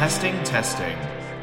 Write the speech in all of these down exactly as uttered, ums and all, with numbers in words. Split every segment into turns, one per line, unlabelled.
Testing, testing.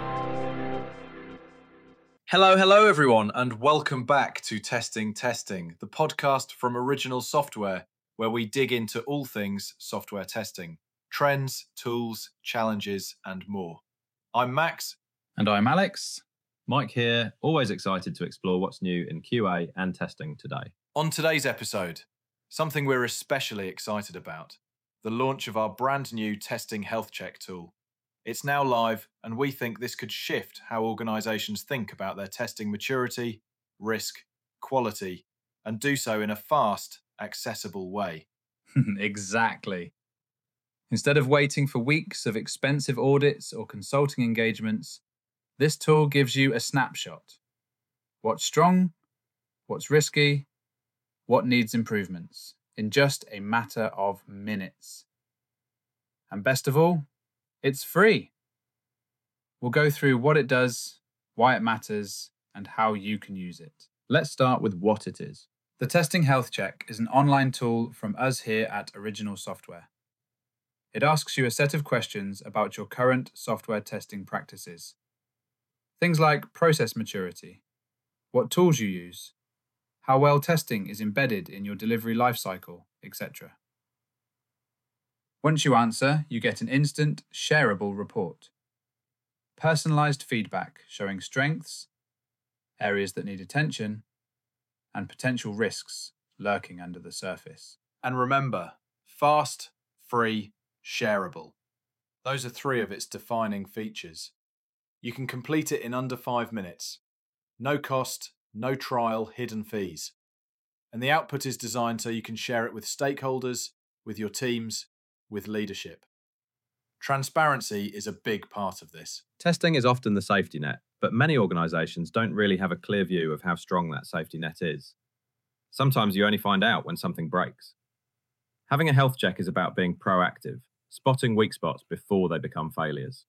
Hello, hello, everyone, and welcome back to Testing, Testing, the podcast from Original Software, where we dig into all things software testing, trends, tools, challenges, and more. I'm Max.
And I'm Alex. Mike here, always excited to explore what's new in Q A and testing today.
On today's episode, something we're especially excited about, the launch of our brand new testing health check tool. It's now live, and we think this could shift how organisations think about their testing maturity, risk, quality, and do so in a fast, accessible way.
Exactly. Instead of waiting for weeks of expensive audits or consulting engagements, this tool gives you a snapshot. What's strong, what's risky, what needs improvements, in just a matter of minutes. And best of all, it's free. We'll go through what it does, why it matters, and how you can use it. Let's start with what it is.
The Testing Health Check is an online tool from us here at Original Software. It asks you a set of questions about your current software testing practices. Things like process maturity, what tools you use, how well testing is embedded in your delivery lifecycle, et cetera. Once you answer, you get an instant, shareable report. Personalised feedback showing strengths, areas that need attention, and potential risks lurking under the surface.
And remember, fast, free, shareable. Those are three of its defining features. You can complete it in under five minutes. No cost, no trial, hidden fees. And the output is designed so you can share it with stakeholders, with your teams, with leadership. Transparency is a big part of this.
Testing is often the safety net, but many organisations don't really have a clear view of how strong that safety net is. Sometimes you only find out when something breaks. Having a health check is about being proactive, spotting weak spots before they become failures.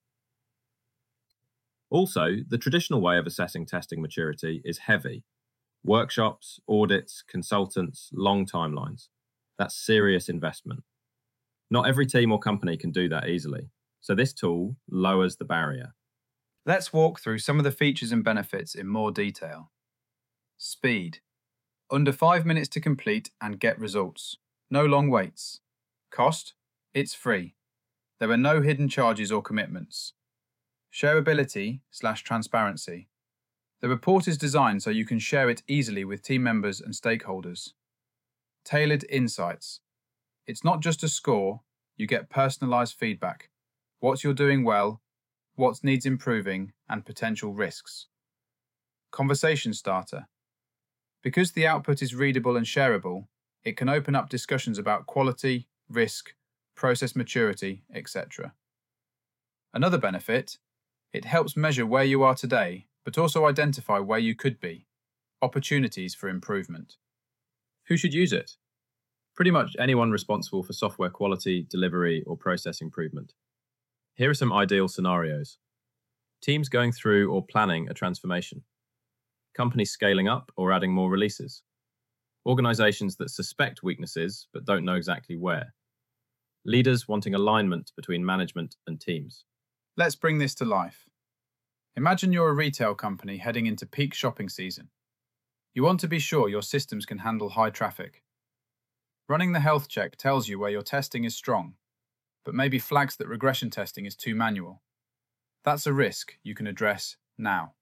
Also, the traditional way of assessing testing maturity is heavy. Workshops, audits, consultants, long timelines. That's serious investment. Not every team or company can do that easily, so this tool lowers the barrier.
Let's walk through some of the features and benefits in more detail. Speed. Under five minutes to complete and get results. No long waits. Cost. It's free. There are no hidden charges or commitments. Shareability slash transparency. The report is designed so you can share it easily with team members and stakeholders. Tailored insights. It's not just a score, you get personalised feedback. What you're doing well, what needs improving, and potential risks. Conversation starter. Because the output is readable and shareable, it can open up discussions about quality, risk, process maturity, et cetera. Another benefit, it helps measure where you are today, but also identify where you could be. Opportunities for improvement.
Who should use it? Pretty much anyone responsible for software quality, delivery, or process improvement. Here are some ideal scenarios. Teams going through or planning a transformation. Companies scaling up or adding more releases. Organizations that suspect weaknesses but don't know exactly where. Leaders wanting alignment between management and teams.
Let's bring this to life. Imagine you're a retail company heading into peak shopping season. You want to be sure your systems can handle high traffic. Running the health check tells you where your testing is strong, but maybe flags that regression testing is too manual. That's a risk you can address now.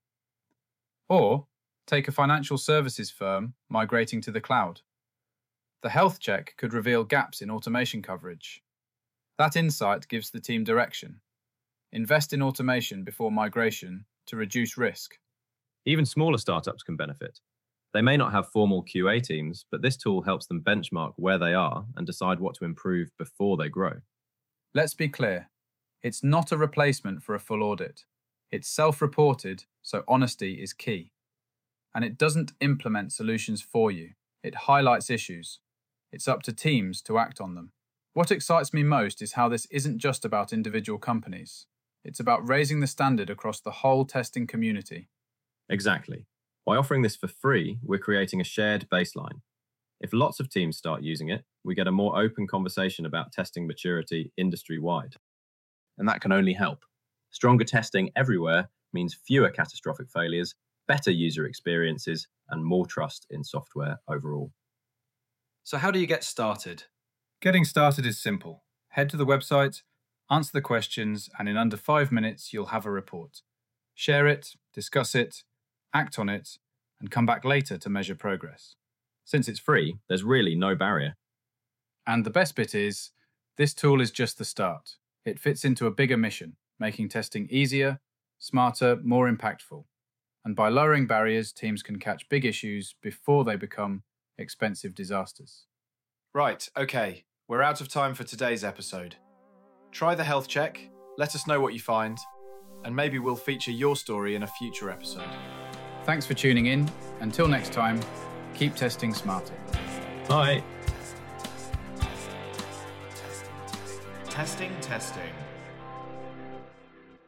Or take a financial services firm migrating to the cloud. The health check could reveal gaps in automation coverage. That insight gives the team direction. Invest in automation before migration to reduce risk.
Even smaller startups can benefit. They may not have formal Q A teams, but this tool helps them benchmark where they are and decide what to improve before they grow.
Let's be clear. It's not a replacement for a full audit. It's self-reported, so honesty is key. And it doesn't implement solutions for you. It highlights issues. It's up to teams to act on them. What excites me most is how this isn't just about individual companies. It's about raising the standard across the whole testing community.
Exactly. By offering this for free, we're creating a shared baseline. If lots of teams start using it, we get a more open conversation about testing maturity industry-wide. And that can only help.
Stronger testing everywhere means fewer catastrophic failures, better user experiences, and more trust in software overall.
So how do you get started?
Getting started is simple. Head to the website, answer the questions, and in under five minutes, you'll have a report. Share it, discuss it, act on it, and come back later to measure progress.
Since it's free, there's really no barrier.
And the best bit is, this tool is just the start. It fits into a bigger mission, making testing easier, smarter, more impactful. And by lowering barriers, teams can catch big issues before they become expensive disasters.
Right, okay, we're out of time for today's episode. Try the health check, let us know what you find, and maybe we'll feature your story in a future episode.
Thanks for tuning in. Until next time, keep testing smarter.
Bye.
Testing, testing.